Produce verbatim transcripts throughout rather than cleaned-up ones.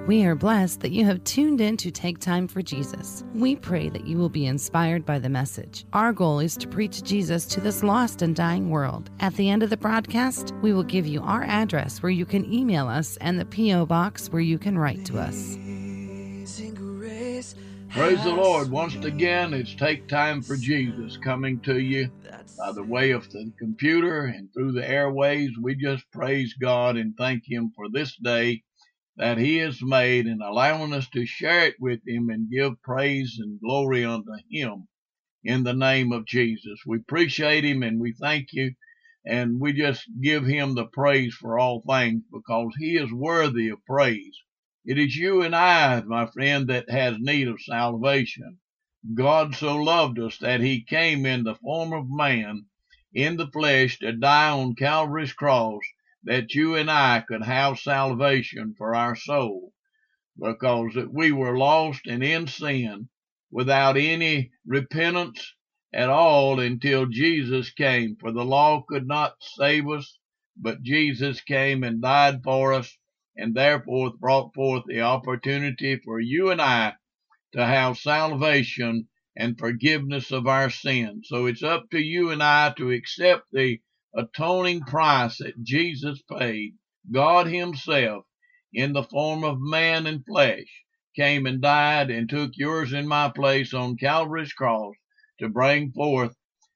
We are blessed that you have tuned in to Take Time for Jesus. We pray that you will be inspired by the message. Our goal is to preach Jesus to this lost and dying world. At the end of the broadcast, we will give you our address where you can email us and the P O box where you can write to us. Praise the Lord. Once again, it's Take Time for Jesus coming to you by the way of the computer and through the airways. We just praise God and thank Him for this day that He has made and allowing us to share it with Him and give praise and glory unto Him in the name of Jesus. We appreciate Him and we thank you, and we just give Him the praise for all things because He is worthy of praise. It is you and I, my friend, that has need of salvation. God so loved us that He came in the form of man in the flesh to die on Calvary's cross, that you and I could have salvation for our soul, because we were lost and in sin without any repentance at all until Jesus came. For the law could not save us, but Jesus came and died for us, and therefore brought forth the opportunity for you and I to have salvation and forgiveness of our sins. So it's up to you and I to accept the atoning price that Jesus paid. God Himself, in the form of man and flesh, came and died and took yours and my place on Calvary's cross to bring forth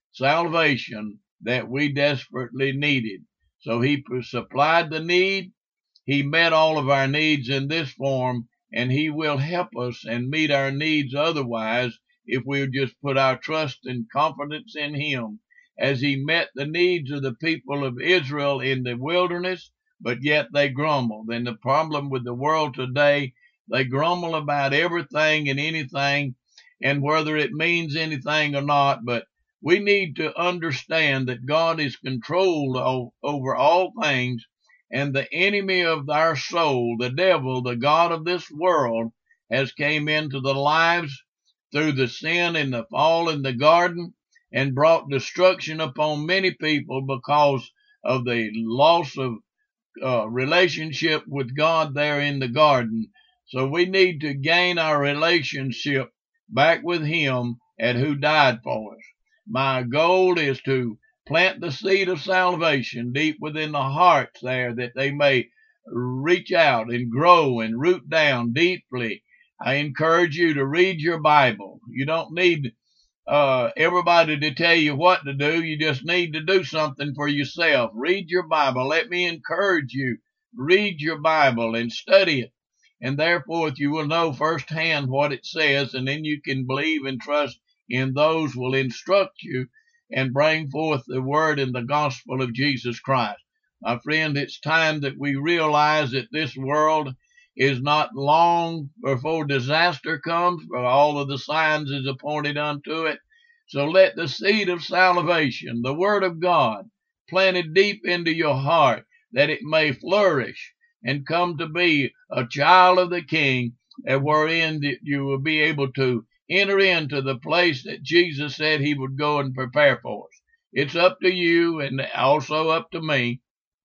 salvation that we desperately needed. So He supplied the need. He met all of our needs in this form, and He will help us and meet our needs otherwise if we'll just put our trust and confidence in Him, as He met the needs of the people of Israel in the wilderness, but yet they grumbled. And the problem with the world today, they grumble about everything and anything, and whether it means anything or not. But we need to understand that God is controlled over all things, and the enemy of our soul, the devil, the god of this world, has came into the lives through the sin and the fall in the garden, and brought destruction upon many people because of the loss of uh, relationship with God there in the garden. So we need to gain our relationship back with Him and who died for us. My goal is to plant the seed of salvation deep within the hearts there, that they may reach out and grow and root down deeply. I encourage you to read your Bible. You don't need Uh, everybody to tell you what to do. You just need to do something for yourself. Read your Bible. Let me encourage you. Read your Bible and study it. And therefore you will know firsthand what it says, and then you can believe and trust in those who will instruct you and bring forth the word and the gospel of Jesus Christ. My friend, it's time that we realize that this world is not long before disaster comes, for all of the signs is appointed unto it. So let the seed of salvation, the word of God, planted deep into your heart, that it may flourish and come to be a child of the King, and wherein you will be able to enter into the place that Jesus said He would go and prepare for us. It's up to you, and also up to me,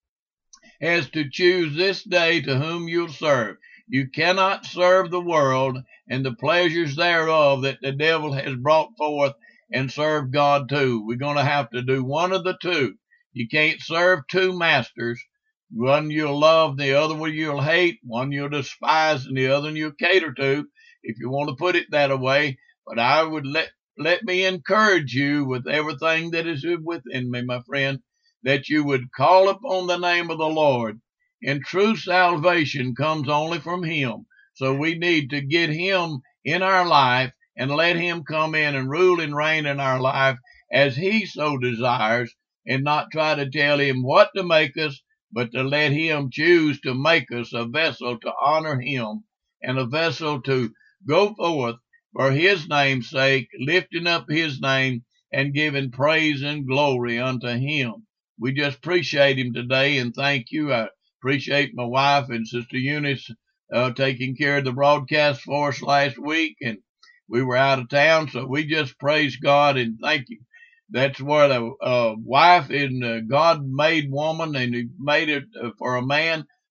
as to choose this day to whom you'll serve. You cannot serve the world and the pleasures thereof that the devil has brought forth and serve God too. We're going to have to do one of the two. You can't serve two masters. One you'll love, the other one you'll hate. One you'll despise, and the other one you'll cater to, if you want to put it that way. But I would let, let me encourage you with everything that is within me, my friend, that you would call upon the name of the Lord. And true salvation comes only from Him. So we need to get Him in our life and let Him come in and rule and reign in our life as He so desires, and not try to tell Him what to make us, but to let Him choose to make us a vessel to honor Him, and a vessel to go forth for His name's sake, lifting up His name and giving praise and glory unto Him. We just appreciate Him today, and thank you. I appreciate my wife and Sister Eunice uh, taking care of the broadcast for us last week, and we were out of town, so we just praise God and thank you. That's where the uh, wife and uh, God made woman, and He made it uh, for a man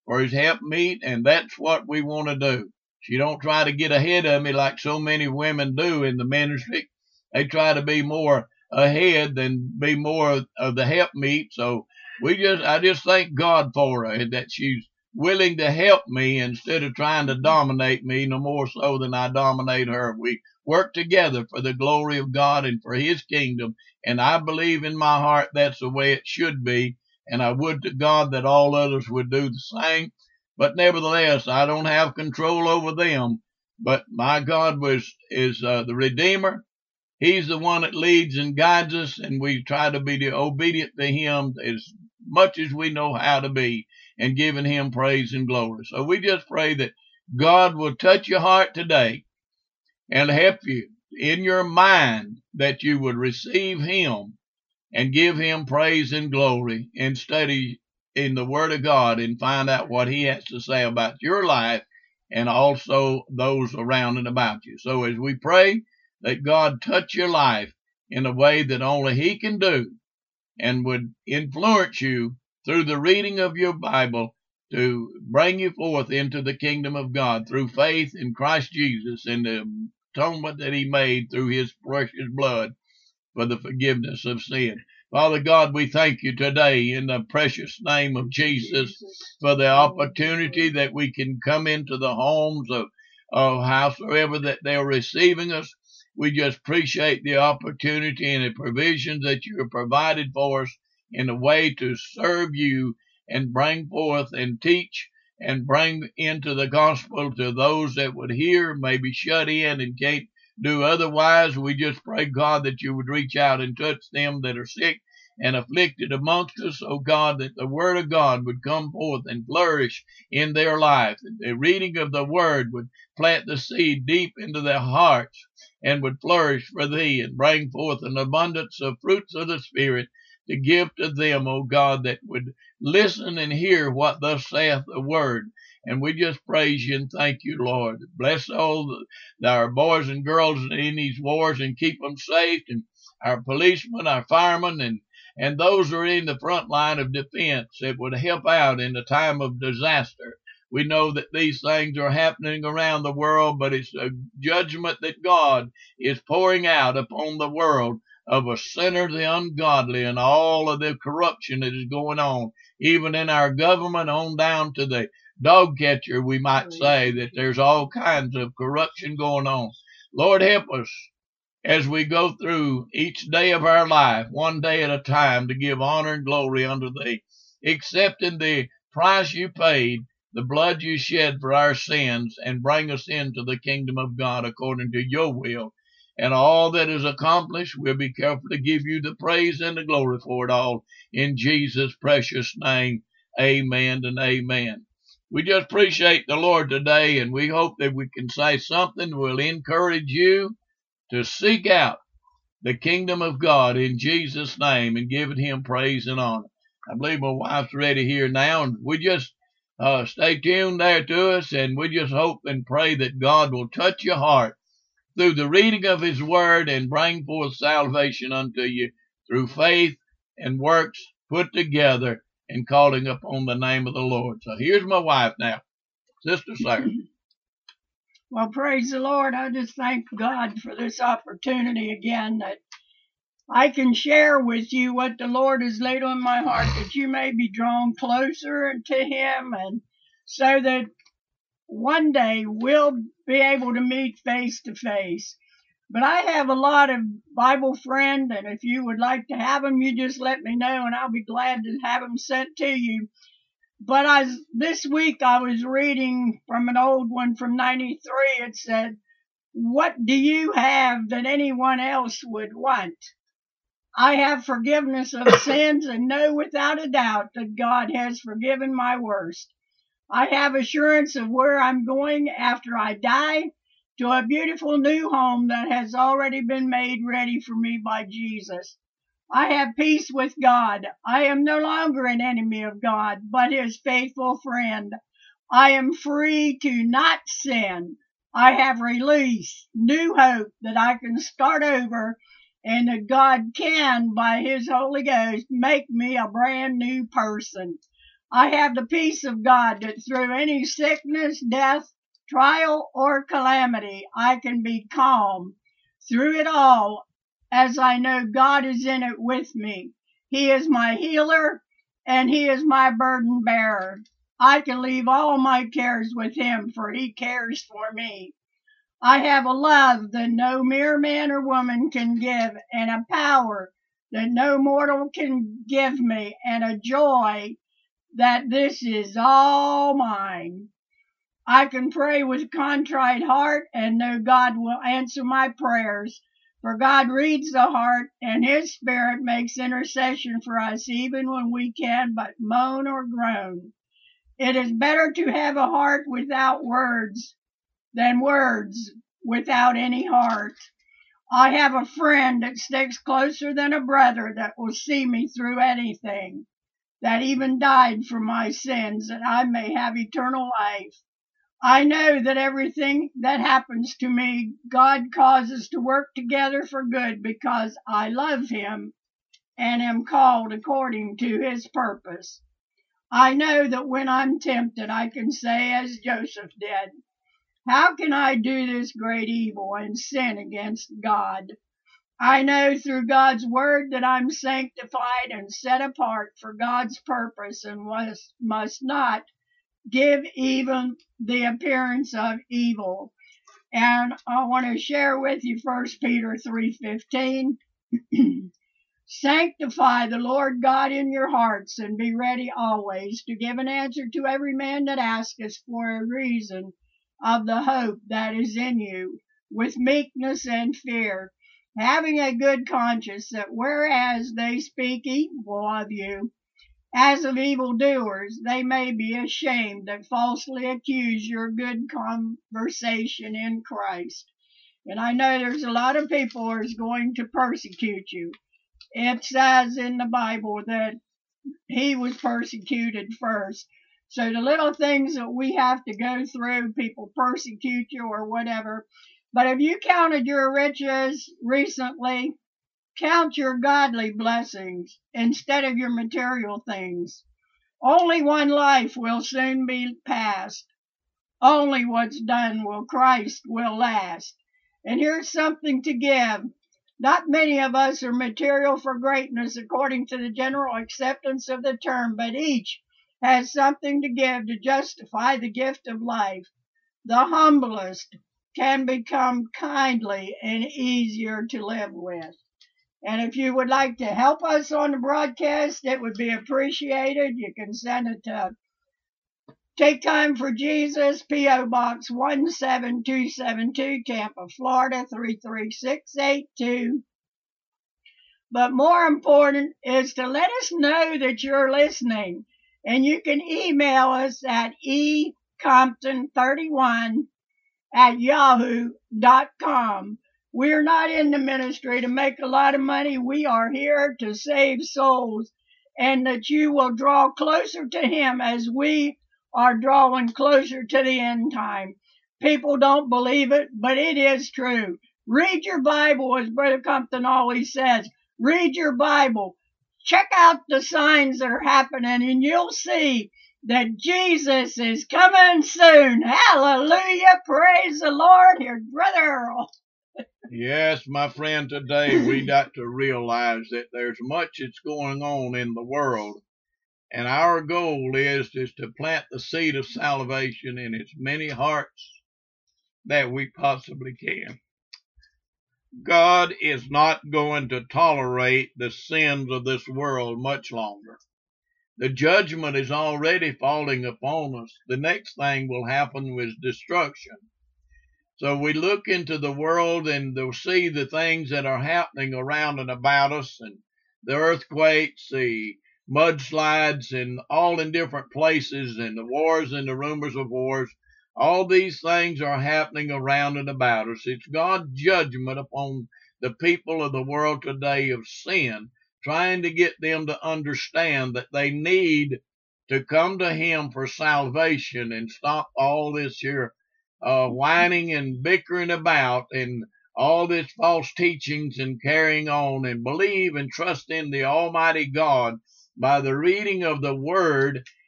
for his helpmeet, and that's what we want to do. She don't try to get ahead of me like so many women do in the ministry. They try to be more ahead than be more of the helpmeet. So we just, I just thank God for her, that she's willing to help me instead of trying to dominate me, no more so than I dominate her. We work together for the glory of God and for his kingdom. And I believe in my heart that's the way it should be. And I would to God that all others would do the same. But nevertheless, I don't have control over them. But my God was is uh, the Redeemer. He's the one that leads and guides us, and we try to be obedient to him as much as we know how to be, and giving him praise and glory. So we just pray that God will touch your heart today and help you in your mind that you would receive him and give him praise and glory, and study in the Word of God and find out what he has to say about your life and also those around and about you. So as we pray that God touch your life in a way that only he can do, and would influence you through the reading of your Bible to bring you forth into the kingdom of God through faith in Christ Jesus and the atonement that he made through his precious blood for the forgiveness of sin. Father God, we thank you today in the precious name of Jesus for the opportunity that we can come into the homes of, of howsoever that they're receiving us. We just appreciate the opportunity and the provisions that you have provided for us in a way to serve you and bring forth and teach and bring into the gospel to those that would hear, maybe shut in and can't do otherwise. We just pray, God, that you would reach out and touch them that are sick and afflicted amongst us, oh God, that the word of God would come forth and flourish in their life. That the reading of the word would plant the seed deep into their hearts and would flourish for thee and bring forth an abundance of fruits of the Spirit to give to them, O God, that would listen and hear what thus saith the word. And we just praise you and thank you, Lord. Bless all the, our boys and girls in these wars and keep them safe, and our policemen, our firemen, and, and those who are in the front line of defense that would help out in the time of disaster. We know that these things are happening around the world, but it's a judgment that God is pouring out upon the world of a sinner, the ungodly, and all of the corruption that is going on, even in our government on down to the dog catcher. We might say that there's all kinds of corruption going on. Lord, help us as we go through each day of our life, one day at a time, to give honor and glory unto thee, accepting the price you paid, the blood you shed for our sins, and bring us into the kingdom of God according to your will. And all that is accomplished, we'll be careful to give you the praise and the glory for it all. In Jesus' precious name, amen and amen. We just appreciate the Lord today, and we hope that we can say something that will encourage you to seek out the kingdom of God in Jesus' name and giving him praise and honor. I believe my wife's ready here now, and we just Uh, stay tuned there to us, and we just hope and pray that God will touch your heart through the reading of his word and bring forth salvation unto you through faith and works put together and calling upon the name of the Lord. So here's my wife now, Sister Sarah. Well, praise the Lord. I just thank God for this opportunity again that I can share with you what the Lord has laid on my heart, that you may be drawn closer to him, and so that one day we'll be able to meet face to face. But I have a lot of Bible friends, and if you would like to have them, you just let me know, and I'll be glad to have them sent to you. But I, this week I was reading from an old one from ninety-three. It said, "What do you have that anyone else would want?" I have forgiveness of sins and know without a doubt that God has forgiven my worst. I have assurance of where I'm going after I die, to a beautiful new home that has already been made ready for me by Jesus. I have peace with God. I am no longer an enemy of God, but his faithful friend. I am free to not sin. I have release, new hope that I can start over, and that God can, by his Holy Ghost, make me a brand new person. I have the peace of God that through any sickness, death, trial, or calamity, I can be calm through it all, as I know God is in it with me. He is my healer, and He is my burden bearer. I can leave all my cares with Him, for He cares for me. I have a love that no mere man or woman can give, and a power that no mortal can give me, and a joy that this is all mine. I can pray with a contrite heart and know God will answer my prayers, for God reads the heart, and His Spirit makes intercession for us even when we can but moan or groan. It is better to have a heart without words than words without any heart. I have a friend that sticks closer than a brother that will see me through anything, that even died for my sins, that I may have eternal life. I know that everything that happens to me, God causes to work together for good because I love Him and am called according to His purpose. I know that when I'm tempted, I can say as Joseph did, how can I do this great evil and sin against God? I know through God's word that I'm sanctified and set apart for God's purpose and must, must not give even the appearance of evil. And I want to share with you First Peter three fifteen. Sanctify the Lord God in your hearts, and be ready always to give an answer to every man that asketh for a reason of the hope that is in you, with meekness and fear, having a good conscience, that whereas they speak evil of you, as of evildoers, they may be ashamed that falsely accuse your good conversation in Christ. And I know there's a lot of people who is going to persecute you. It says in the Bible that He was persecuted first. So the little things that we have to go through, people persecute you or whatever. But if you counted your riches recently, count your godly blessings instead of your material things. Only one life will soon be past. Only what's done will Christ will last. And here's something to give. Not many of us are material for greatness according to the general acceptance of the term, but each has something to give to justify the gift of life. The humblest can become kindly and easier to live with. And if you would like to help us on the broadcast, it would be appreciated. You can send it to Take Time for Jesus, P O Box one seven two seven two, Tampa, Florida three three six eight two. But more important is to let us know that you're listening. And you can email us at e compton thirty-one at yahoo dot com. We're not in the ministry to make a lot of money. We are here to save souls, and that you will draw closer to Him as we are drawing closer to the end time. People don't believe it, but it is true. Read your Bible, as Brother Compton always says. Read your Bible. Check out the signs that are happening, and you'll see that Jesus is coming soon. Hallelujah. Praise the Lord. Here's Brother Earl. Yes, my friend, today we got to realize that there's much that's going on in the world, and our goal is, is to plant the seed of salvation in as many hearts that we possibly can. God is not going to tolerate the sins of this world much longer. The judgment is already falling upon us. The next thing will happen with destruction. So we look into the world and they'll see the things that are happening around and about us, and the earthquakes, the mudslides, and all in different places, and the wars and the rumors of wars. All these things are happening around and about us. It's God's judgment upon the people of the world today of sin, trying to get them to understand that they need to come to Him for salvation and stop all this here uh, whining and bickering about and all this false teachings and carrying on, and believe and trust in the Almighty God by the reading of the Word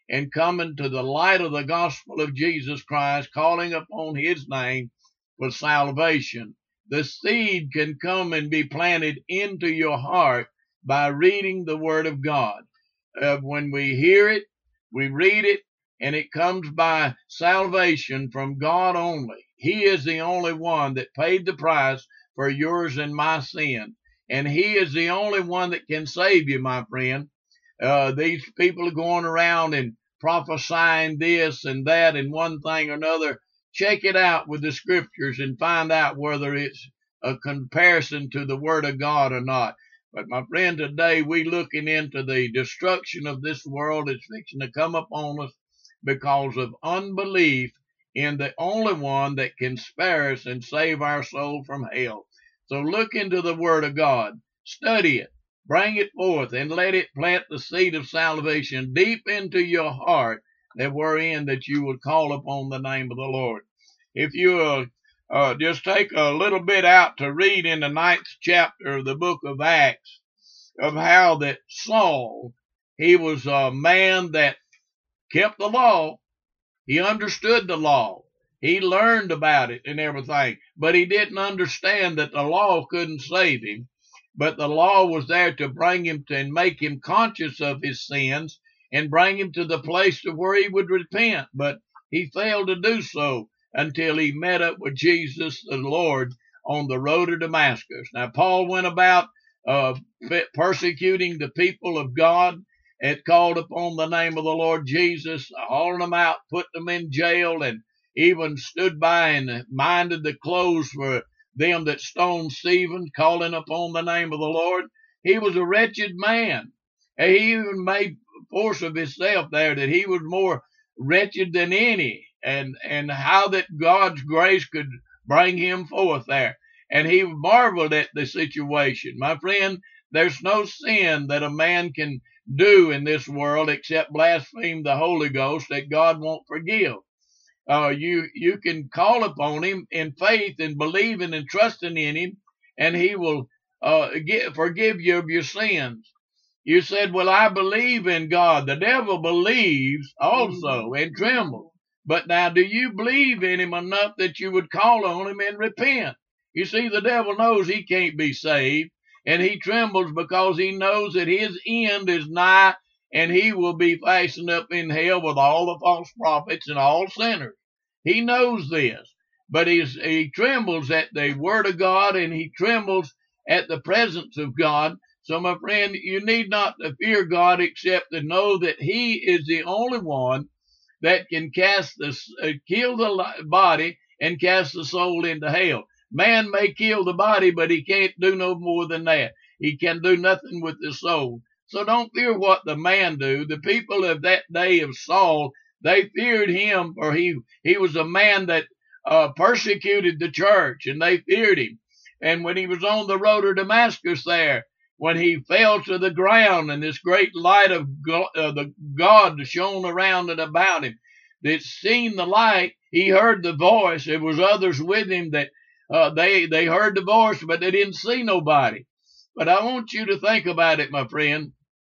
and coming to the light of the gospel of Jesus Christ, calling upon his name for salvation. The seed can come and be planted into your heart by reading the Word of God. Uh, when we hear it, we read it, and it comes by salvation from God only. He is the only one that paid the price for yours and my sin. And he is the only one that can save you, my friend. Uh, these people are going around and prophesying this and that and one thing or another. Check it out with the scriptures and find out whether it's a comparison to the Word of God or not. But my friend, today we looking into the destruction of this world that's fixing to come upon us because of unbelief in the only one that can spare us and save our soul from hell. So look into the Word of God, study it, bring it forth, and let it plant the seed of salvation deep into your heart, that wherein that you would call upon the name of the Lord. If you uh, uh, just take a little bit out to read in the ninth chapter of the book of Acts of how that Saul, he was a man that kept the law. He understood the law. He learned about it and everything, but he didn't understand that the law couldn't save him. But the law was there to bring him to and make him conscious of his sins and bring him to the place to where he would repent. But he failed to do so until he met up with Jesus the Lord on the road to Damascus. Now, Paul went about uh, persecuting the people of God, had called upon the name of the Lord Jesus, hauling them out, put them in jail, and even stood by and minded the clothes for them that stoned Stephen, calling upon the name of the Lord. He was a wretched man. And he even made force of himself there that he was more wretched than any, and, and how that God's grace could bring him forth there. And he marveled at the situation. My friend, there's no sin that a man can do in this world except blaspheme the Holy Ghost that God won't forgive. Uh, you you can call upon him in faith and believing and trusting in him, and he will uh, get, forgive you of your sins. You said, well, I believe in God. The devil believes also and trembles. But now, do you believe in him enough that you would call on him and repent? You see, the devil knows he can't be saved, and he trembles because he knows that his end is nigh, and he will be fastened up in hell with all the false prophets and all sinners. He knows this, but he's, he trembles at the Word of God, and he trembles at the presence of God. So, my friend, you need not to fear God except to know that he is the only one that can cast the, uh, kill the body and cast the soul into hell. Man may kill the body, but he can't do no more than that. He can do nothing with the soul. So don't fear what the man do. The people of that day of Saul, they feared him, for he, he was a man that uh, persecuted the church, and they feared him. And when he was on the road to Damascus there, when he fell to the ground and this great light of God, uh, the God shone around and about him, that seen the light, he heard the voice. There was others with him that uh, they, they heard the voice, but they didn't see nobody. But I want you to think about it, my friend.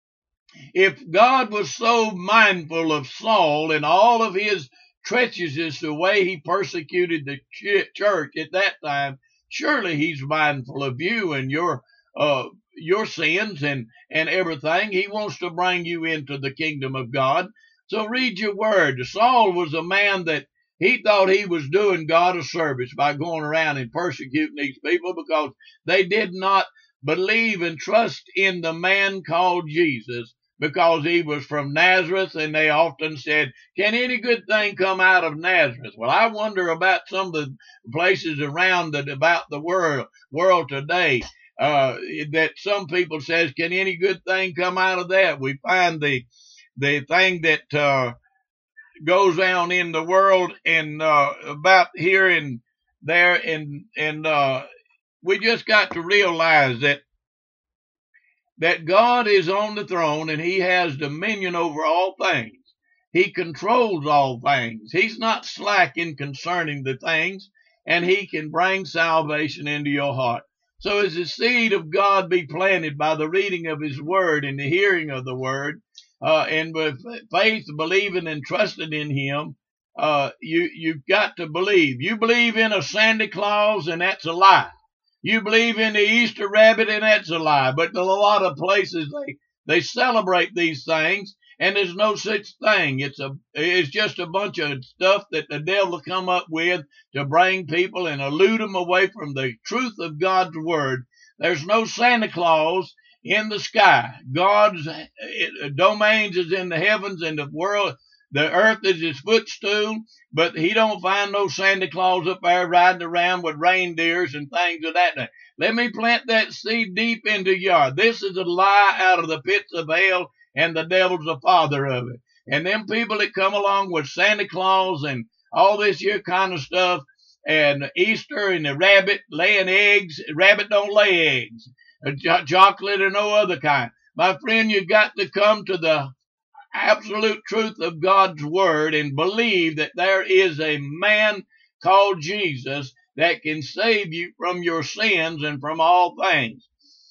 If God was so mindful of Saul and all of his treacherousness, the way he persecuted the church at that time, surely he's mindful of you and your uh, your sins and, and everything. He wants to bring you into the kingdom of God. So read your word. Saul was a man that he thought he was doing God a service by going around and persecuting these people because they did not believe and trust in the man called Jesus, because he was from Nazareth, and they often said, can any good thing come out of Nazareth? Well, I wonder about some of the places around the, about the world, world today, uh, that some people says, can any good thing come out of that? We find the, the thing that, uh, goes on in the world and, uh, about here and there, and, and, uh, we just got to realize that that God is on the throne and he has dominion over all things. He controls all things. He's not slacking concerning the things, and he can bring salvation into your heart. So as the seed of God be planted by the reading of his word and the hearing of the word, uh, and with faith, believing and trusting in him, uh, you, you've got to believe. You believe in a Santa Claus, and that's a lie. You believe in the Easter rabbit, and that's a lie. But in a lot of places, they, they celebrate these things, and there's no such thing. It's a, it's just a bunch of stuff that the devil come up with to bring people and elude them away from the truth of God's word. There's no Santa Claus in the sky. God's domains is in the heavens, and the world, the earth is his footstool, but he don't find no Santa Claus up there riding around with reindeers and things of that. Let me plant that seed deep into your yard. This is a lie out of the pits of hell, and the devil's the father of it. And them people that come along with Santa Claus and all this here kind of stuff, and Easter and the rabbit laying eggs. Rabbit don't lay eggs. Chocolate or no other kind. My friend, you got to come to the absolute truth of God's word and believe that there is a man called Jesus that can save you from your sins and from all things.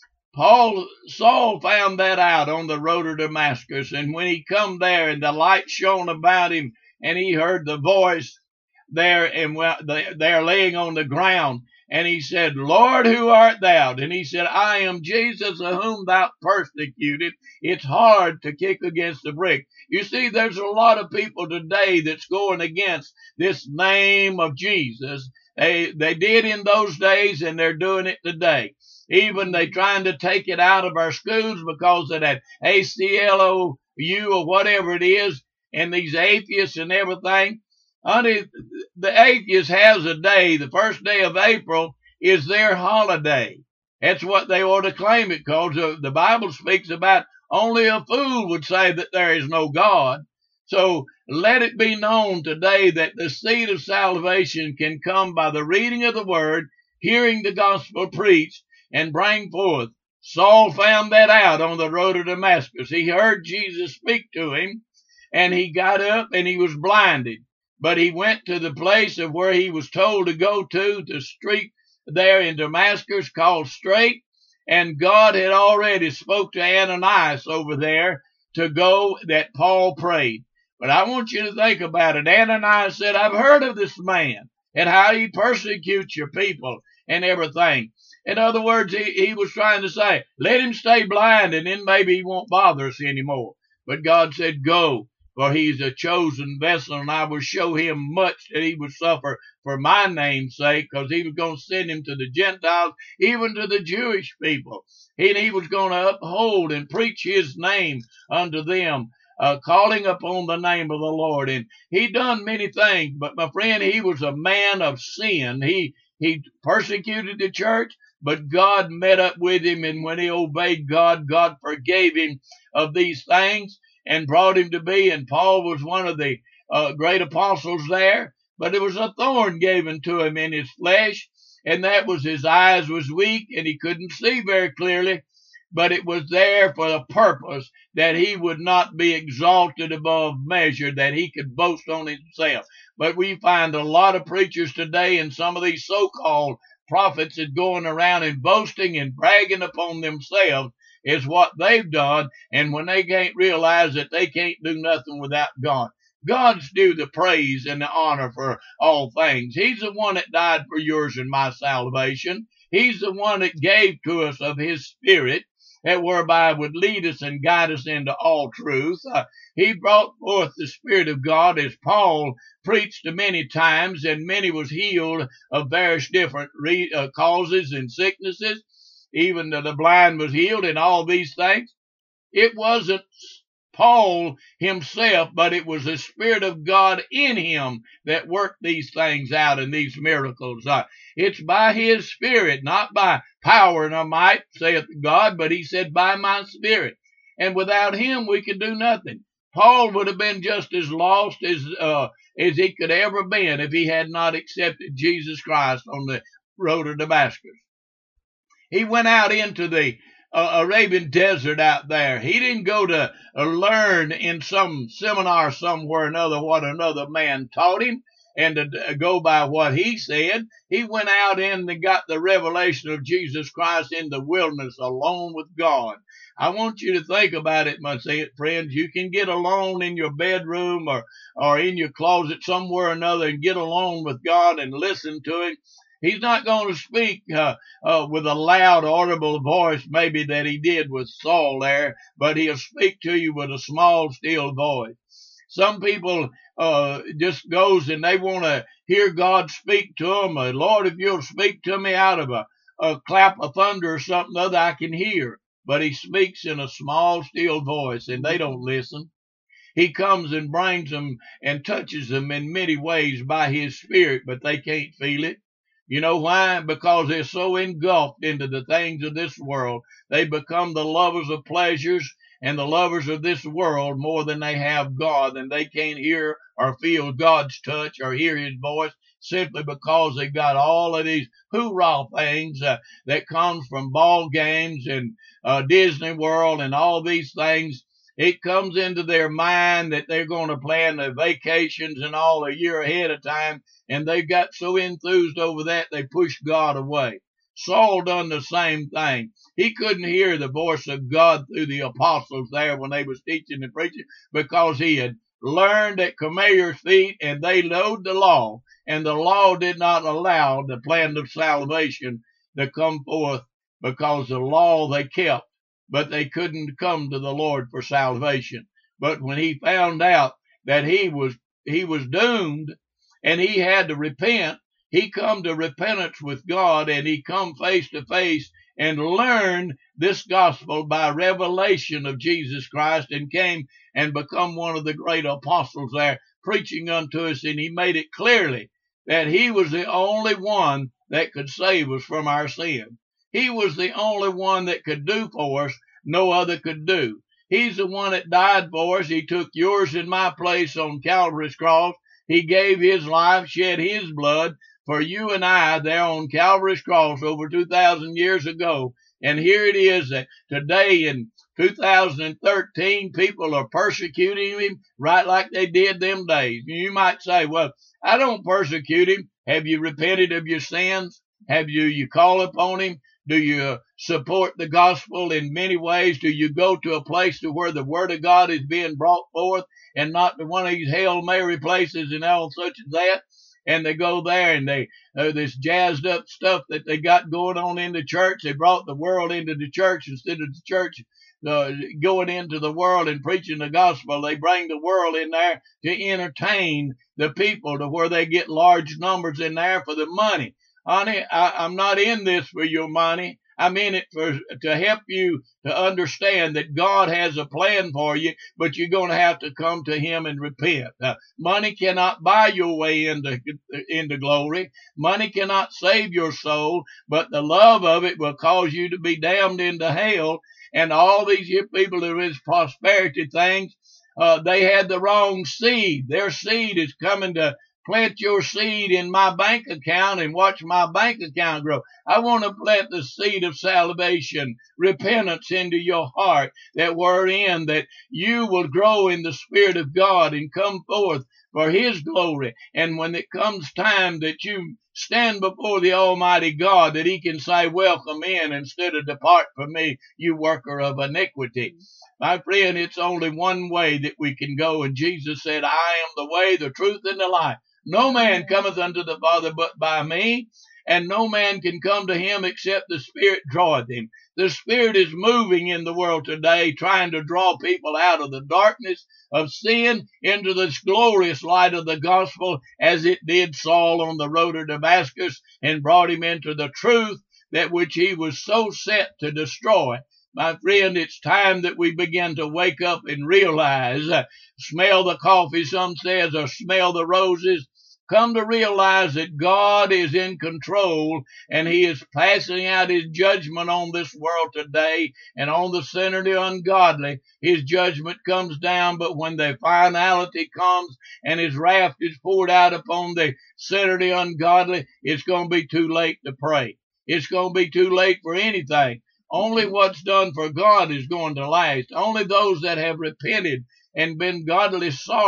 Paul, Saul found that out on the road to Damascus, and when he come there and the light shone about him and he heard the voice there, and they're laying on the ground, and he said, Lord, who art thou? And he said, I am Jesus, of whom thou persecuted. It's hard to kick against the brick. You see, there's a lot of people today that's going against this name of Jesus. They, they did in those days, and they're doing it today. Even they trying to take it out of our schools because of that A C L O U or whatever it is, and these atheists and everything. Honey, the atheist has a day, the first day of April is their holiday. That's what they ought to claim it, because the Bible speaks about only a fool would say that there is no God. So let it be known today that the seed of salvation can come by the reading of the word, hearing the gospel preached, and bring forth. Saul found that out on the road to Damascus. He heard Jesus speak to him, and he got up and he was blinded. But he went to the place of where he was told to go to, the street there in Damascus called Straight. And God had already spoke to Ananias over there to go that Paul prayed. But I want you to think about it. Ananias said, I've heard of this man and how he persecutes your people and everything. In other words, he, he was trying to say, let him stay blind and then maybe he won't bother us anymore. But God said, go. For he's a chosen vessel, and I will show him much that he would suffer for my name's sake, because he was going to send him to the Gentiles, even to the Jewish people. And he was going to uphold and preach his name unto them, uh, calling upon the name of the Lord. And he done many things, but my friend, he was a man of sin. He, he persecuted the church, but God met up with him, and when he obeyed God, God forgave him of these things and brought him to be, and Paul was one of the uh, great apostles there, but it was a thorn given to him in his flesh, and that was his eyes was weak, and he couldn't see very clearly, but it was there for the purpose that he would not be exalted above measure, that he could boast on himself. But we find a lot of preachers today, and some of these so-called prophets is going around and boasting and bragging upon themselves is what they've done, and when they can't realize that they can't do nothing without God. God's due the praise and the honor for all things. He's the one that died for yours and my salvation. He's the one that gave to us of his Spirit, that whereby would lead us and guide us into all truth. Uh, he brought forth the Spirit of God, as Paul preached many times, and many was healed of various different re- uh, causes and sicknesses. Even the blind was healed and all these things. It wasn't Paul himself, but it was the Spirit of God in him that worked these things out and these miracles. Uh, it's by his Spirit, not by power nor might, saith God, but he said, by my Spirit. And without him, we could do nothing. Paul would have been just as lost as, uh, as he could ever been if he had not accepted Jesus Christ on the road to Damascus. He went out into the uh, Arabian desert out there. He didn't go to uh, learn in some seminar somewhere or another what another man taught him. and to go by what he said. He went out and got the revelation of Jesus Christ in the wilderness alone with God. I want you to think about it, my friends. You can get alone in your bedroom or, or in your closet somewhere or another and get alone with God and listen to him. He's not going to speak uh, uh, with a loud, audible voice, maybe that he did with Saul there, but he'll speak to you with a small, still voice. Some people uh, just goes and they want to hear God speak to them. Uh, Lord, if you'll speak to me out of a, a clap of thunder or something other I can hear. But he speaks in a small, still voice, and they don't listen. He comes and brings them and touches them in many ways by his Spirit, but they can't feel it. You know why? Because they're so engulfed into the things of this world. They become the lovers of pleasures and the lovers of this world more than they have God, and they can't hear or feel God's touch or hear his voice simply because they got all of these hoorah things uh, that comes from ball games and uh, Disney World and all these things. It comes into their mind that they're going to plan their vacations and all a year ahead of time, and they got so enthused over that they pushed God away. Saul done the same thing. He couldn't hear the voice of God through the apostles there when they was teaching and preaching because he had learned at Camelliar's feet and they knowed the law, and the law did not allow the plan of salvation to come forth because the law they kept, but they couldn't come to the Lord for salvation. But when he found out that he was he was doomed and he had to repent, he come to repentance with God, and he come face to face and learned this gospel by revelation of Jesus Christ, and came and become one of the great apostles there, preaching unto us, and he made it clearly that he was the only one that could save us from our sin. He was the only one that could do for us, no other could do. He's the one that died for us. He took yours in my place on Calvary's cross. He gave his life, shed his blood for you and I there on Calvary's cross over two thousand years ago. And here it is that today in two thousand thirteen, people are persecuting him right like they did them days. You might say, well, I don't persecute him. Have you repented of your sins? Have you, you call upon him? Do you support the gospel in many ways? Do you go to a place to where the word of God is being brought forth and not to one of these Hail Mary places and all such as that? And they go there and they, uh, this jazzed up stuff that they got going on in the church. They brought the world into the church instead of the church uh, going into the world and preaching the gospel. They bring the world in there to entertain the people to where they get large numbers in there for the money. Honey, I, I'm not in this for your money. I'm in it for to help you to understand that God has a plan for you, but you're going to have to come to him and repent. Uh, money cannot buy your way into, into glory. Money cannot save your soul, but the love of it will cause you to be damned into hell. And all these people who is prosperity things, uh, they had the wrong seed. Their seed is coming to plant your seed in my bank account and watch my bank account grow. I want to plant the seed of salvation, repentance into your heart, that wherein that you will grow in the Spirit of God and come forth for his glory. And when it comes time that you stand before the Almighty God, that he can say, welcome in, instead of depart from me, you worker of iniquity. My friend, it's only one way that we can go. And Jesus said, I am the way, the truth, and the life. No man cometh unto the Father but by me, and no man can come to him except the Spirit draweth him. The Spirit is moving in the world today, trying to draw people out of the darkness of sin into this glorious light of the gospel, as it did Saul on the road to Damascus, and brought him into the truth that which he was so set to destroy. My friend, it's time that we begin to wake up and realize, uh, smell the coffee, some says, or smell the roses. Come to realize that God is in control, and he is passing out his judgment on this world today, and on the sinner, the ungodly. His judgment comes down, but when the finality comes and his wrath is poured out upon the sinner, the ungodly, it's going to be too late to pray. It's going to be too late for anything. Only what's done for God is going to last. Only those that have repented and been godly sorrow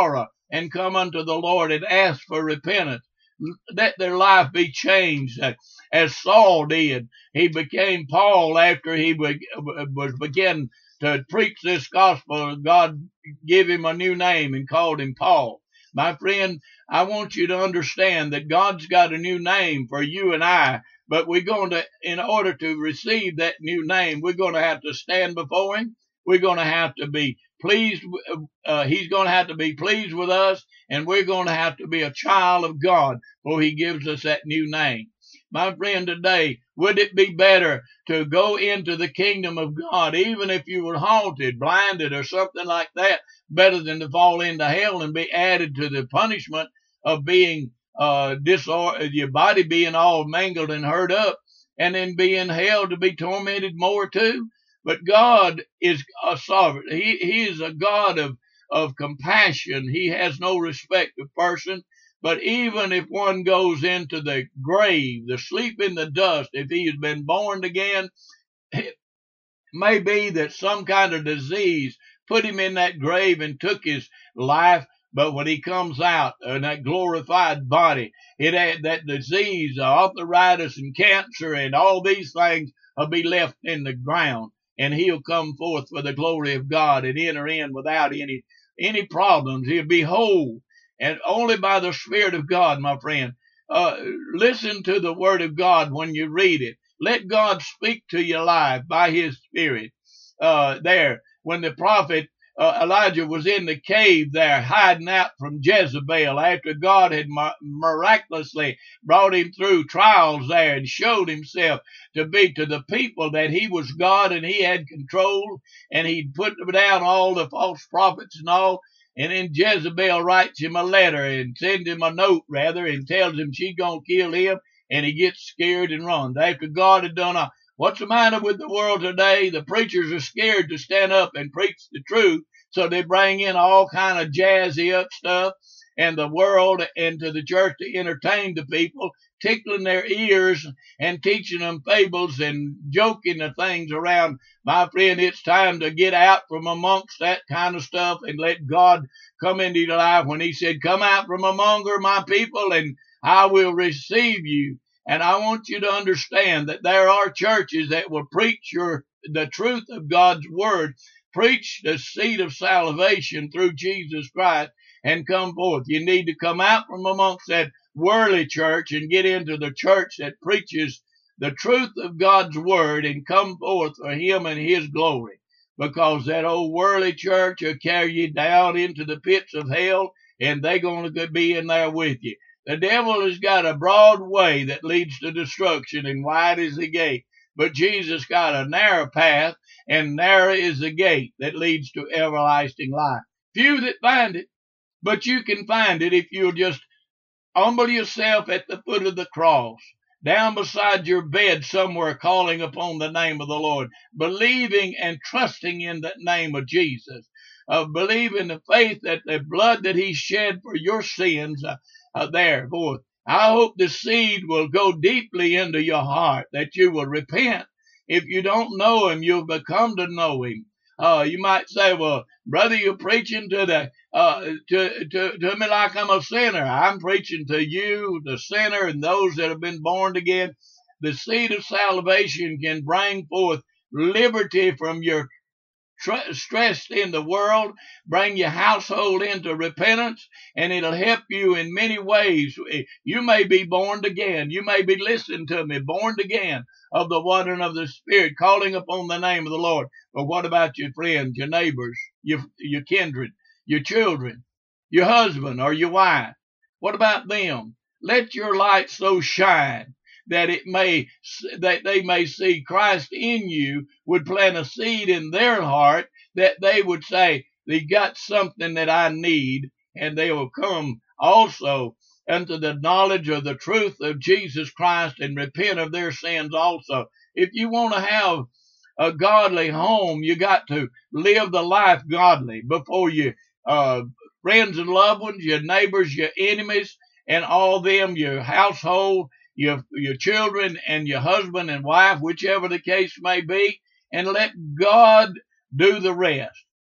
and come unto the Lord and ask for repentance, let their life be changed. As Saul did, he became Paul after he was began to preach this gospel. God gave him a new name and called him Paul. My friend, I want you to understand that God's got a new name for you and I, but we're going to, in order to receive that new name, we're going to have to stand before him. We're going to have to be pleased. Uh, he's going to have to be pleased with us, and we're going to have to be a child of God before he gives us that new name. My friend, today, would it be better to go into the kingdom of God, even if you were haunted, blinded, or something like that, better than to fall into hell and be added to the punishment of being uh, disor- your body being all mangled and hurt up, and then be in hell to be tormented more too? But God is a sovereign. He, he is a God of, of compassion. He has no respect of person. But even if one goes into the grave, the sleep in the dust, if he has been born again, it may be that some kind of disease put him in that grave and took his life. But when he comes out in that glorified body, it had that disease, arthritis and cancer and all these things will be left in the ground. And he'll come forth for the glory of God and enter in without any any problems. He'll be whole, and only by the Spirit of God, my friend. Uh, listen to the Word of God when you read it. Let God speak to your life by His Spirit. Uh, there, when the prophet uh, Elijah was in the cave there, hiding out from Jezebel after God had miraculously brought him through trials there and showed himself to be to the people that he was God and he had control, and he'd put down all the false prophets and all. And then Jezebel writes him a letter and sends him a note, rather, and tells him she's going to kill him, and he gets scared and runs. After God had done a, what's the matter with the world today? The preachers are scared to stand up and preach the truth, so they bring in all kind of jazzy up stuff and the world into the church to entertain the people, tickling their ears and teaching them fables and joking the things around. My friend, it's time to get out from amongst that kind of stuff and let God come into your life. When he said, come out from among her, my people, and I will receive you. And I want you to understand that there are churches that will preach your, the truth of God's word, preach the seed of salvation through Jesus Christ, and come forth. You need to come out from amongst that worldly church and get into the church that preaches the truth of God's word and come forth for him and his glory. Because that old worldly church will carry you down into the pits of hell, and they're going to be in there with you. The devil has got a broad way that leads to destruction, and wide is the gate. But Jesus got a narrow path, and narrow is the gate that leads to everlasting life. Few that find it, but you can find it if you'll just humble yourself at the foot of the cross, down beside your bed somewhere, calling upon the name of the Lord, believing and trusting in that name of Jesus, uh, believing the faith that the blood that he shed for your sins uh, uh, there. Boy, I hope the seed will go deeply into your heart, that you will repent. If you don't know him, you'll become to know him. Uh, you might say, well, brother, you're preaching to the uh, to, to, to me like I'm a sinner. I'm preaching to you, the sinner, and those that have been born again. The seed of salvation can bring forth liberty from your tr- stress in the world, bring your household into repentance, and it'll help you in many ways. You may be born again. You may be, listening to me, born again of the water and of the Spirit, calling upon the name of the Lord. But what about your friends, your neighbors, your, your kindred, your children, your husband or your wife? What about them? Let your light so shine that it may, that they may see Christ in you, would plant a seed in their heart, that they would say, they got something that I need, and they will come also unto the knowledge of the truth of Jesus Christ and repent of their sins also. If you want to have a godly home, you got to live the life godly before your uh, friends and loved ones, your neighbors, your enemies, and all them, your household, your, your children, and your husband and wife, whichever the case may be, and let God do the rest.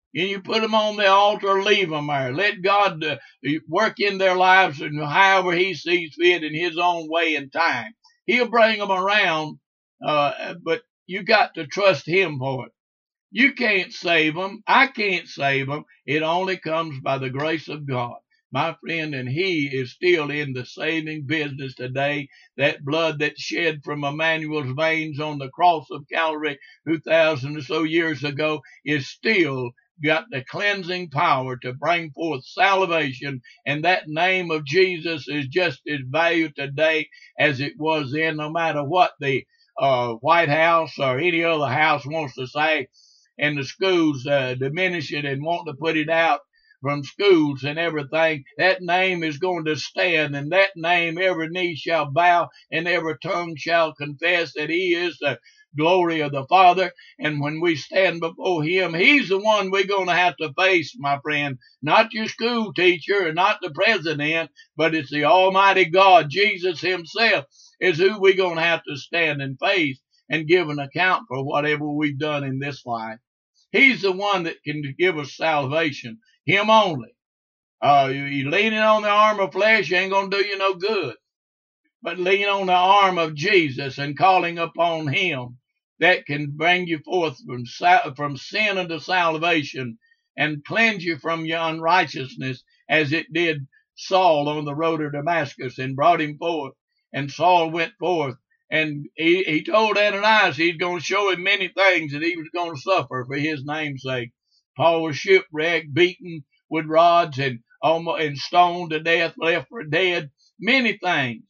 And you put them on the altar, leave them there. Let God uh, work in their lives and however he sees fit in his own way and time. He'll bring them around, uh, but you got to trust him for it. You can't save them. I can't save them. It only comes by the grace of God. My friend, and he is still in the saving business today. That blood that shed from Emmanuel's veins on the cross of Calvary two thousand or so years ago is still got the cleansing power to bring forth salvation, and that name of Jesus is just as valued today as it was then, no matter what the uh, White House or any other house wants to say, and the schools uh, diminish it and want to put it out from schools and everything. That name is going to stand, and that name every knee shall bow and every tongue shall confess that he is the glory of the Father. And when we stand before him, he's the one we're going to have to face, my friend. Not your school teacher and not the president, but it's the Almighty God. Jesus himself is who we're going to have to stand and face and give an account for whatever we've done in this life. He's the one that can give us salvation. Him only. Uh, you leaning on the arm of flesh ain't going to do you no good. But lean on the arm of Jesus and calling upon him, that can bring you forth from, from sin unto salvation and cleanse you from your unrighteousness, as it did Saul on the road to Damascus, and brought him forth. And Saul went forth, and he, he told Ananias he's going to show him many things that he was going to suffer for his name's sake. Paul was shipwrecked, beaten with rods, and almost and stoned to death, left for dead. Many things.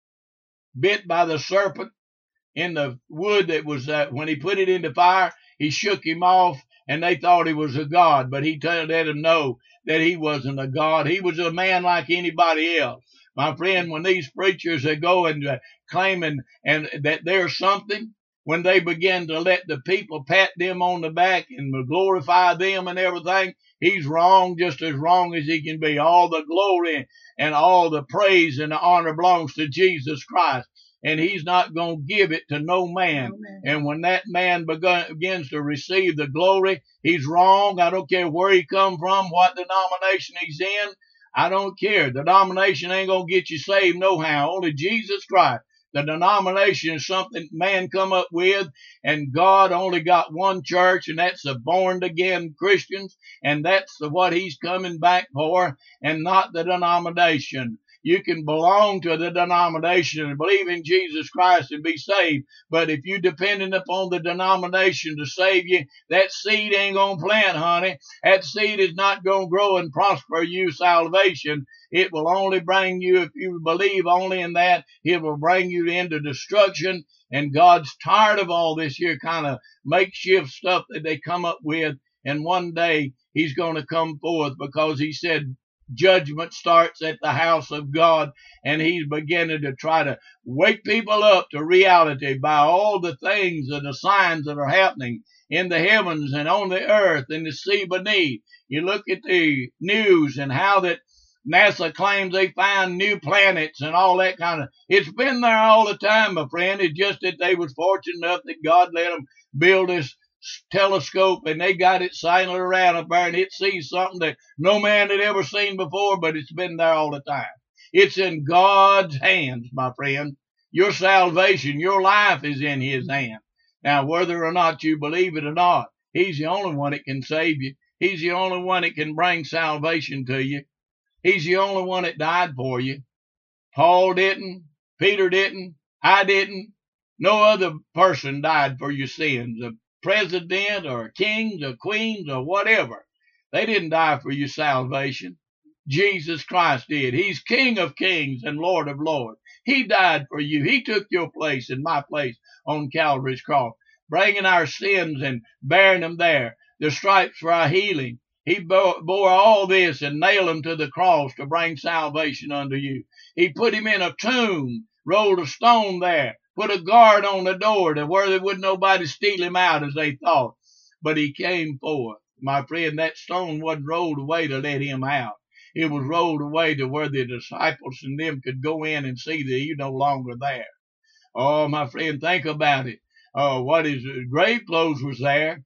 Bit by the serpent in the wood that was uh, when he put it in the fire, he shook him off, and they thought he was a god. But he told let them know that he wasn't a god. He was a man like anybody else. My friend, when these preachers are going uh, claiming and that they're something, when they begin to let the people pat them on the back and glorify them and everything, he's wrong, just as wrong as he can be. All the glory and all the praise and the honor belongs to Jesus Christ, and he's not going to give it to no man. Amen. And when that man begun, begins to receive the glory, he's wrong. I don't care where he come from, what denomination he's in. I don't care. The denomination ain't going to get you saved no how. Only Jesus Christ. The denomination is something man come up with, and God only got one church, and that's the born-again Christians, and that's the, what he's coming back for, and not the denomination. You can belong to the denomination and believe in Jesus Christ and be saved, but if you're dependent upon the denomination to save you, that seed ain't going to plant, honey. That seed is not going to grow and prosper you salvation. It will only bring you, if you believe only in that, it will bring you into destruction. And God's tired of all this here kind of makeshift stuff that they come up with. And one day he's going to come forth, because he said judgment starts at the house of God. And he's beginning to try to wake people up to reality by all the things and the signs that are happening in the heavens and on the earth and the sea beneath. You look at the news and how that NASA claims they found new planets and all that kind of. It's been there all the time, my friend. It's just that they was fortunate enough that God let them build this telescope, and they got it sailing around up there, and it sees something that no man had ever seen before, but it's been there all the time. It's in God's hands, my friend. Your salvation, your life is in his hand. Now, whether or not you believe it or not, he's the only one that can save you. He's the only one that can bring salvation to you. He's the only one that died for you. Paul didn't. Peter didn't. I didn't. No other person died for your sins. A president or kings or queens or whatever. They didn't die for your salvation. Jesus Christ did. He's King of kings and Lord of lords. He died for you. He took your place and my place on Calvary's cross, bringing our sins and bearing them there. The stripes for our healing. He bore, bore all this and nailed him to the cross to bring salvation unto you. He put him in a tomb, rolled a stone there, put a guard on the door to where there wouldn't nobody steal him out as they thought. But he came forth. My friend, that stone wasn't rolled away to let him out. It was rolled away to where the disciples and them could go in and see that he's no longer there. Oh, my friend, think about it. Oh, what his grave clothes was there.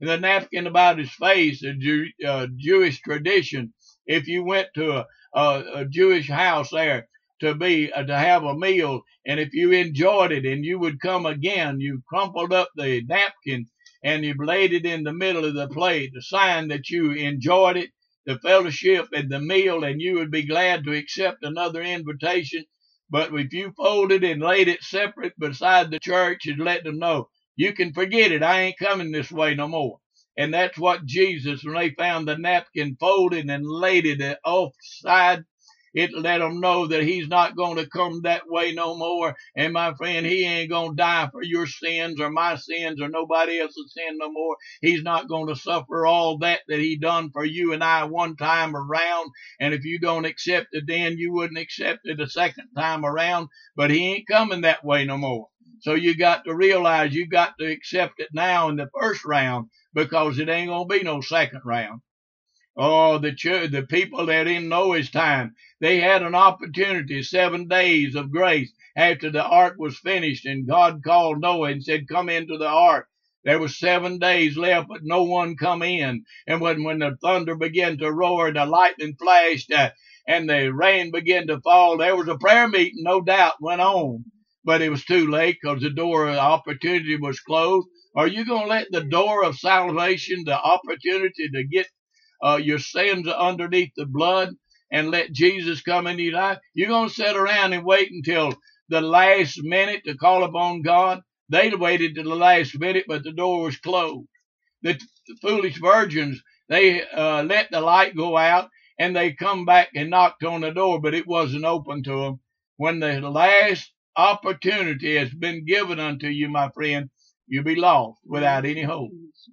and the napkin about his face, a Jew, uh, Jewish tradition. If you went to a, a, a Jewish house there to be uh, to have a meal, and if you enjoyed it and you would come again, you crumpled up the napkin and you laid it in the middle of the plate, the sign that you enjoyed it, the fellowship and the meal, and you would be glad to accept another invitation. But if you folded and laid it separate beside the church and let them know, you can forget it, I ain't coming this way no more. And that's what Jesus, when they found the napkin folded and laid it offside, it let them know that he's not going to come that way no more. And my friend, he ain't going to die for your sins or my sins or nobody else's sin no more. He's not going to suffer all that that he done for you and I one time around. And if you don't accept it then, you wouldn't accept it a second time around. But he ain't coming that way no more. So you got to realize you got to accept it now in the first round, because it ain't going to be no second round. Oh, the church, the people that didn't know his time, they had an opportunity, seven days of grace after the ark was finished, and God called Noah and said, come into the ark. There was seven days left, but no one come in. And when, when the thunder began to roar, and the lightning flashed, uh, and the rain began to fall, there was a prayer meeting, no doubt, went on. But it was too late because the door of opportunity was closed. Are you going to let the door of salvation, the opportunity to get uh, your sins underneath the blood and let Jesus come into your life? You're going to sit around and wait until the last minute to call upon God? They waited to the last minute, but the door was closed. The, the foolish virgins, they uh, let the light go out, and they come back and knocked on the door, but it wasn't open to them. When the last opportunity has been given unto you, my friend, you'll be lost without any hope.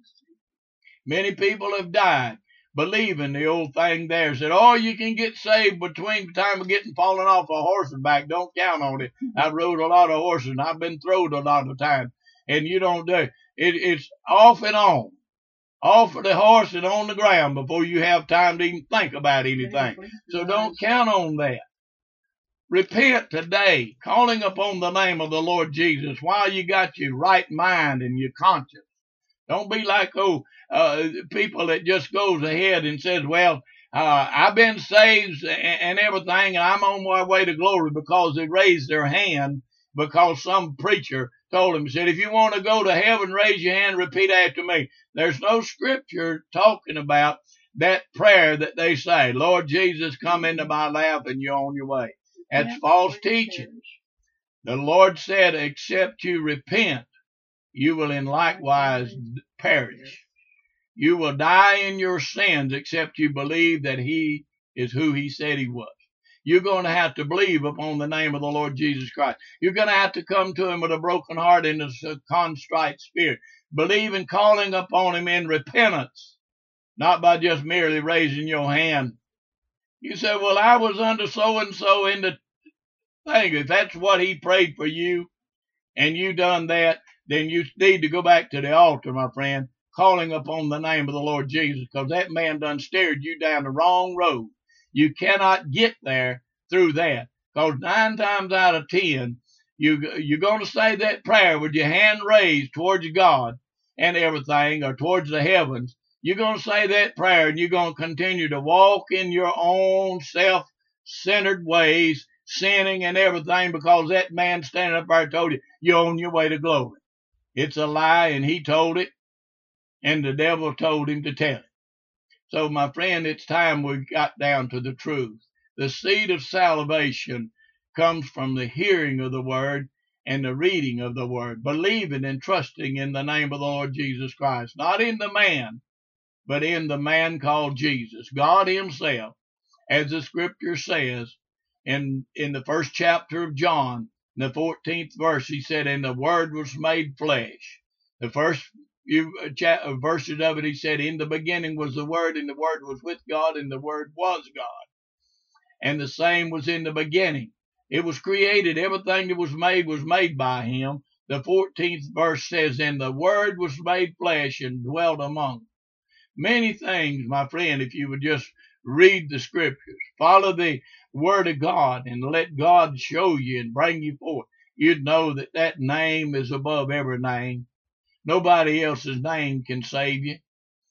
Many people have died believing the old thing there said, oh, you can get saved between the time of getting falling off a horse's back. Don't count on it. I've rode a lot of horses and I've been thrown a lot of times, and you don't do it. it it's off and on. Off of the horse and on the ground before you have time to even think about anything. So don't count on that. Repent today, calling upon the name of the Lord Jesus while you got your right mind and your conscience. Don't be like oh uh, people that just goes ahead and says, well, uh, I've been saved and, and everything, and I'm on my way to glory, because they raised their hand because some preacher told them, said, if you want to go to heaven, raise your hand, repeat after me. There's no scripture talking about that prayer that they say, Lord Jesus, come into my life, and you're on your way. That's false teaching. The Lord said, except you repent, you will in likewise perish. You will die in your sins except you believe that he is who he said he was. You're going to have to believe upon the name of the Lord Jesus Christ. You're going to have to come to him with a broken heart and a contrite spirit. Believe in calling upon him in repentance, not by just merely raising your hand. You say, well, I was under so-and-so in the thing. If that's what he prayed for you and you done that, then you need to go back to the altar, my friend, calling upon the name of the Lord Jesus, because that man done steered you down the wrong road. You cannot get there through that, because nine times out of ten, you, you're going to say that prayer with your hand raised towards God and everything, or towards the heavens. You're going to say that prayer, and you're going to continue to walk in your own self-centered ways, sinning and everything, because that man standing up there told you, you're on your way to glory. It's a lie, and he told it, and the devil told him to tell it. So, my friend, it's time we got down to the truth. The seed of salvation comes from the hearing of the word and the reading of the word, believing and trusting in the name of the Lord Jesus Christ, not in the man, but in the man called Jesus, God himself. As the scripture says in, in the first chapter of John, in the fourteenth verse, he said, and the word was made flesh. The first few verses of it, he said, in the beginning was the word, and the word was with God, and the word was God. And the same was in the beginning. It was created. Everything that was made was made by him. The fourteenth verse says, and the word was made flesh and dwelt among them. Many things, my friend, if you would just read the scriptures, follow the word of God, and let God show you and bring you forth, you'd know that that name is above every name. Nobody else's name can save you.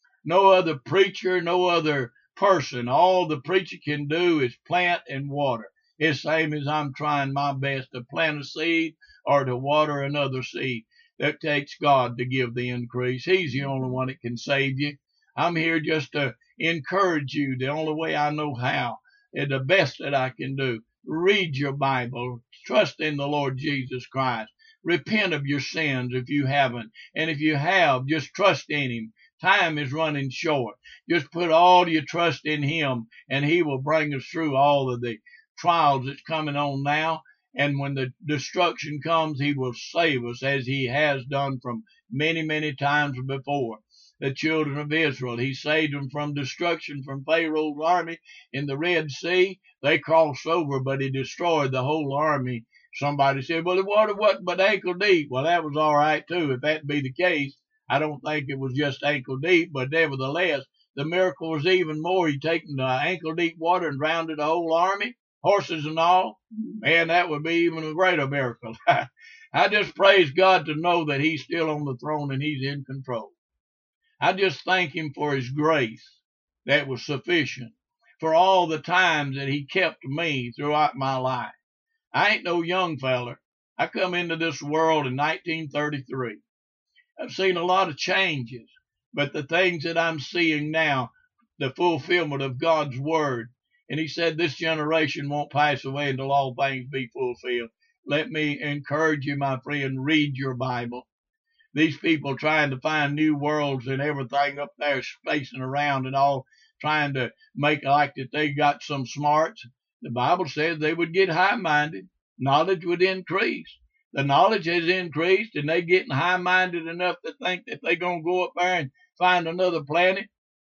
No other preacher, no other person. All the preacher can do is plant and water. It's the same as I'm trying my best to plant a seed or to water another seed. That takes God to give the increase. He's the only one that can save you. I'm here just to encourage you the only way I know how, and the best that I can do. Read your Bible. Trust in the Lord Jesus Christ. Repent of your sins if you haven't. And if you have, just trust in Him. Time is running short. Just put all your trust in Him, and He will bring us through all of the trials that's coming on now. And when the destruction comes, He will save us as He has done from many, many times before. The children of Israel, He saved them from destruction from Pharaoh's army in the Red Sea. They crossed over, but He destroyed the whole army. Somebody said, well, the water wasn't but ankle deep. Well, that was all right, too, if that be the case. I don't think it was just ankle deep, but nevertheless, the miracle was even more. He taken the ankle deep water and drowned the whole army, horses and all. Man, that would be even a greater miracle. I just praise God to know that He's still on the throne and He's in control. I just thank Him for His grace that was sufficient for all the times that He kept me throughout my life. I ain't no young feller. I come into this world in nineteen thirty-three. I've seen a lot of changes, but the things that I'm seeing now, the fulfillment of God's word, and He said this generation won't pass away until all things be fulfilled. Let me encourage you, my friend, read your Bible. These people trying to find new worlds and everything up there spacing around and all, trying to make like that they got some smarts. The Bible says they would get high-minded. Knowledge would increase. The knowledge has increased, and they're getting high-minded enough to think that they're going to go up there and find another planet.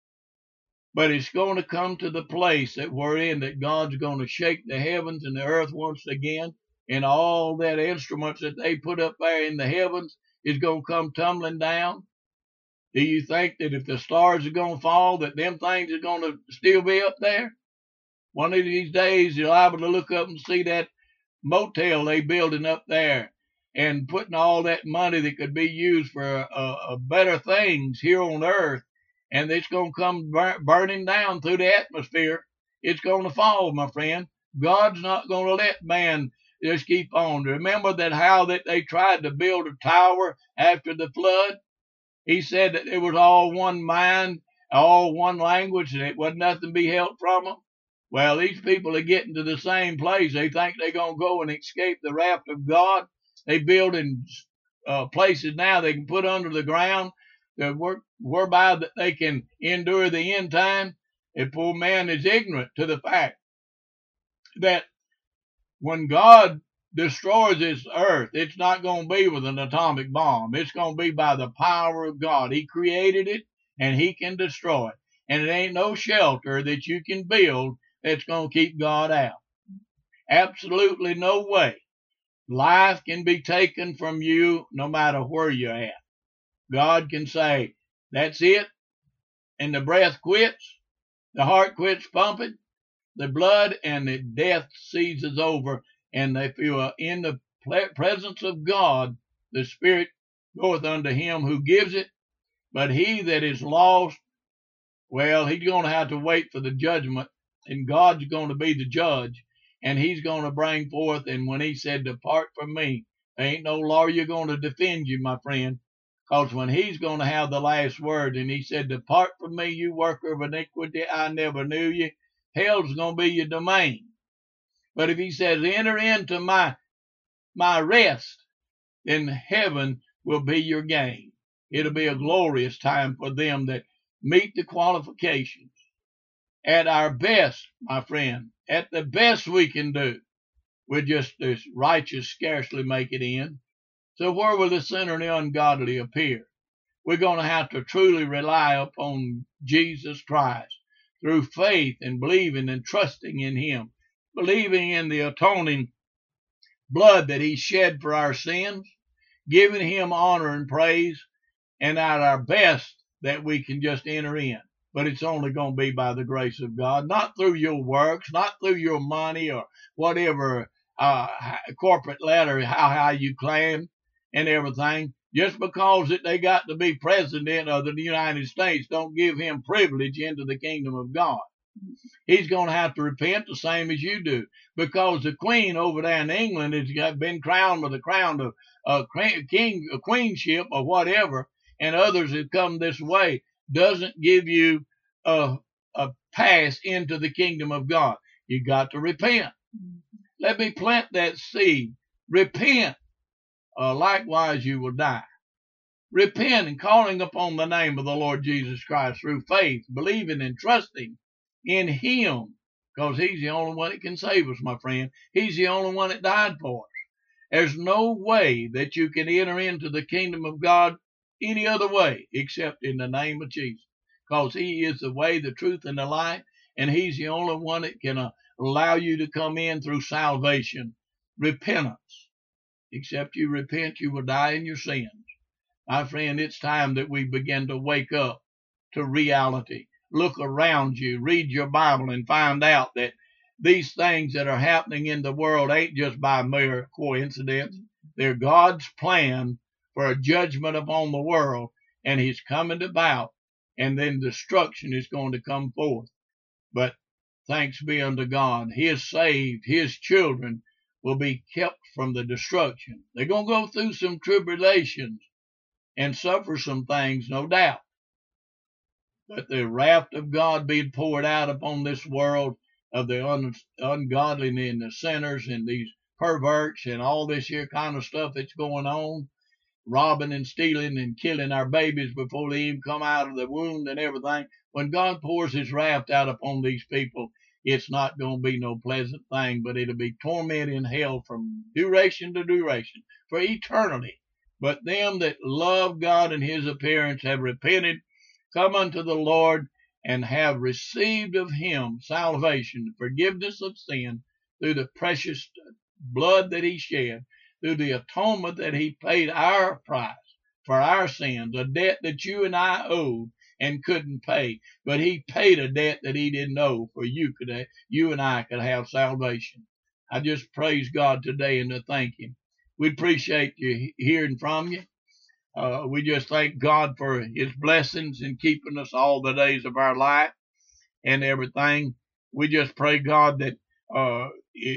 But it's going to come to the place that we're in, that God's going to shake the heavens and the earth once again, and all that instruments that they put up there in the heavens is going to come tumbling down. Do you think that if the stars are going to fall, that them things are going to still be up there? One of these days, you're liable to look up and see that motel they building up there and putting all that money that could be used for uh, uh, better things here on earth, and it's going to come bur- burning down through the atmosphere. It's going to fall, my friend. God's not going to let man just keep on. Remember that how that they tried to build a tower after the flood? He said that it was all one mind, all one language, and it wasn't nothing be held from them. Well, these people are getting to the same place. They think they're going to go and escape the wrath of God. They building uh, places now they can put under the ground that work, whereby that they can endure the end time. A poor man is ignorant to the fact that when God destroys this earth, it's not going to be with an atomic bomb. It's going to be by the power of God. He created it, and He can destroy it. And it ain't no shelter that you can build that's going to keep God out. Absolutely no way. Life can be taken from you no matter where you're at. God can say, that's it, and the breath quits, the heart quits pumping, the blood and the death seizes over, and if you are in the presence of God, the Spirit goeth unto him who gives it, but he that is lost, well, he's going to have to wait for the judgment, and God's going to be the judge, and He's going to bring forth, and when He said, depart from me, there ain't no lawyer going to defend you, my friend, because when He's going to have the last word, and He said, depart from me, you worker of iniquity, I never knew you, hell's going to be your domain. But if He says, enter into my, my rest, then heaven will be your gain. It'll be a glorious time for them that meet the qualifications. At our best, my friend, at the best we can do, we're just as righteous scarcely make it in. So where will the sinner and the ungodly appear? We're going to have to truly rely upon Jesus Christ through faith and believing and trusting in Him, believing in the atoning blood that He shed for our sins, giving Him honor and praise, and at our best that we can just enter in. But it's only going to be by the grace of God, not through your works, not through your money or whatever uh, corporate letter, how high you claim and everything. Just because that they got to be president of the United States don't give him privilege into the kingdom of God. He's going to have to repent the same as you do, because the queen over there in England has got, been crowned with a crown of uh, king, a queenship or whatever, and others have come this way. Doesn't give you a, a pass into the kingdom of God. You got to repent. Let me plant that seed. Repent. Uh, likewise, you will die. Repent and calling upon the name of the Lord Jesus Christ through faith, believing and trusting in Him, because He's the only one that can save us, my friend. He's the only one that died for us. There's no way that you can enter into the kingdom of God any other way except in the name of Jesus, because He is the way, the truth, and the life, and He's the only one that can uh, allow you to come in through salvation, repentance. Except you repent, you will die in your sins. My friend, it's time that we begin to wake up to reality. Look around you, read your Bible, and find out that these things that are happening in the world ain't just by mere coincidence. They're God's plan for a judgment upon the world, and He's coming about, and then destruction is going to come forth. But thanks be unto God, His saved, His children will be kept from the destruction. They're going to go through some tribulations and suffer some things, no doubt. But the wrath of God being poured out upon this world of the un ungodly and the sinners and these perverts and all this here kind of stuff that's going on, robbing and stealing and killing our babies before they even come out of the womb and everything. When God pours His wrath out upon these people, it's not going to be no pleasant thing, but it'll be torment in hell from duration to duration, for eternity. But them that love God and His appearance have repented, come unto the Lord, and have received of Him salvation, forgiveness of sin, through the precious blood that He shed, through the atonement that He paid our price for our sins, a debt that you and I owed and couldn't pay. But He paid a debt that He didn't owe, for you could have, you and I could have salvation. I just praise God today and to thank Him. We appreciate you hearing from you. Uh, we just thank God for His blessings and keeping us all the days of our life and everything. We just pray, God, that uh,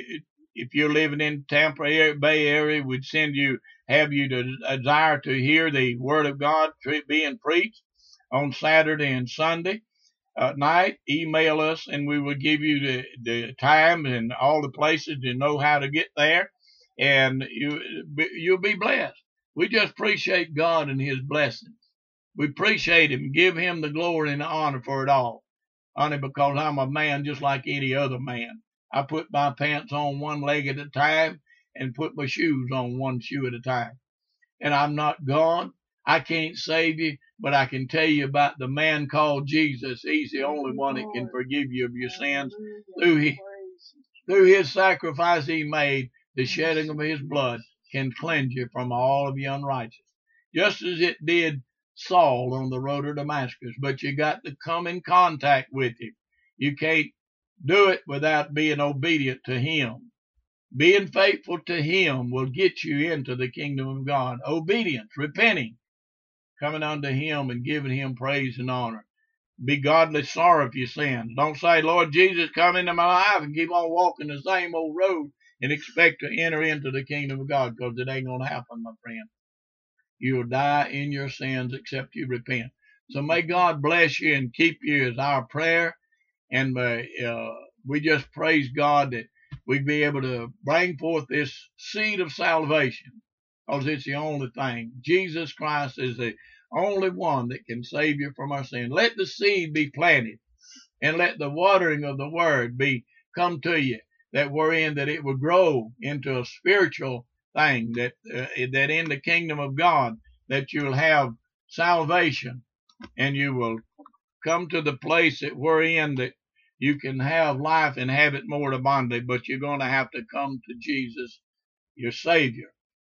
if you're living in Tampa Bay area, we'd send you, have you to desire to hear the Word of God being preached on Saturday and Sunday uh, night. Email us, and we will give you the, the time and all the places to know how to get there, and you, you'll be blessed. We just appreciate God and His blessings. We appreciate Him, give Him the glory and the honor for it all. Honey, because I'm a man just like any other man. I put my pants on one leg at a time and put my shoes on one shoe at a time. And I'm not God. I can't save you, but I can tell you about the man called Jesus. He's the only one that can forgive you of your sins. Through His, through his sacrifice He made, the shedding of His blood can cleanse you from all of your unrighteousness, just as it did Saul on the road to Damascus. But you got to come in contact with Him. You can't do it without being obedient to Him. Being faithful to Him will get you into the kingdom of God. Obedience, repenting, coming unto Him and giving Him praise and honor. Be godly sorry for your sins. Don't say, Lord Jesus, come into my life, and keep on walking the same old road and expect to enter into the kingdom of God, because it ain't going to happen, my friend. You'll die in your sins except you repent. So may God bless you and keep you is our prayer. And uh, we just praise God that we be able to bring forth this seed of salvation, because it's the only thing. Jesus Christ is the only one that can save you from our sin. Let the seed be planted, and let the watering of the word be come to you, that wherein that it will grow into a spiritual thing, that uh, that in the kingdom of God that you'll have salvation, and you will come to the place that wherein that you can have life and have it more abundantly. But you're going to have to come to Jesus, your Savior,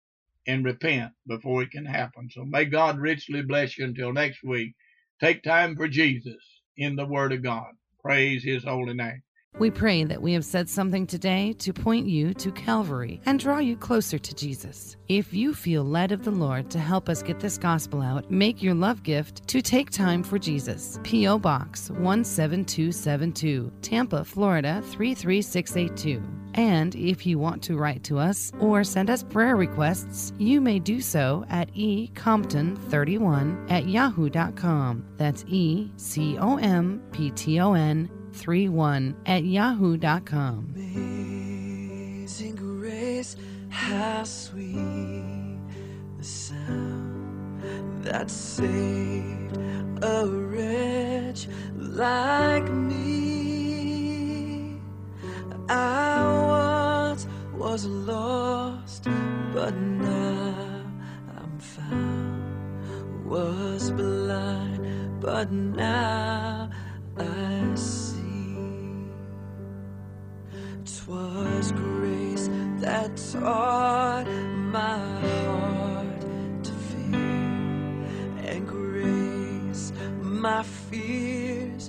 and repent before it can happen. So may God richly bless you until next week. Take time for Jesus in the Word of God. Praise His holy name. We pray that we have said something today to point you to Calvary and draw you closer to Jesus. If you feel led of the Lord to help us get this gospel out, make your love gift to Take Time for Jesus. P O. Box one seven two seven two, Tampa, Florida three three six eight two. And if you want to write to us or send us prayer requests, you may do so at e compton thirty-one at yahoo dot com. That's E C O M P T O N thirty-one at yahoo dot com. Amazing grace, how sweet the sound that saved a wretch like me. I once was lost, but now I'm found. Was blind, but now I see. 'Twas grace that taught my heart to fear, and grace my fears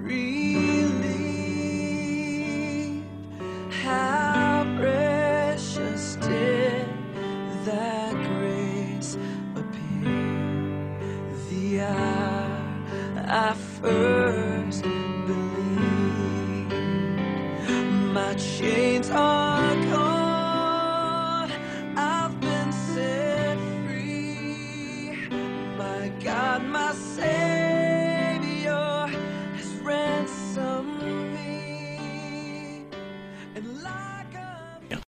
relieved. How precious did that grace appear the hour I first believed. My chains are gone, I've been set free. My God, my Savior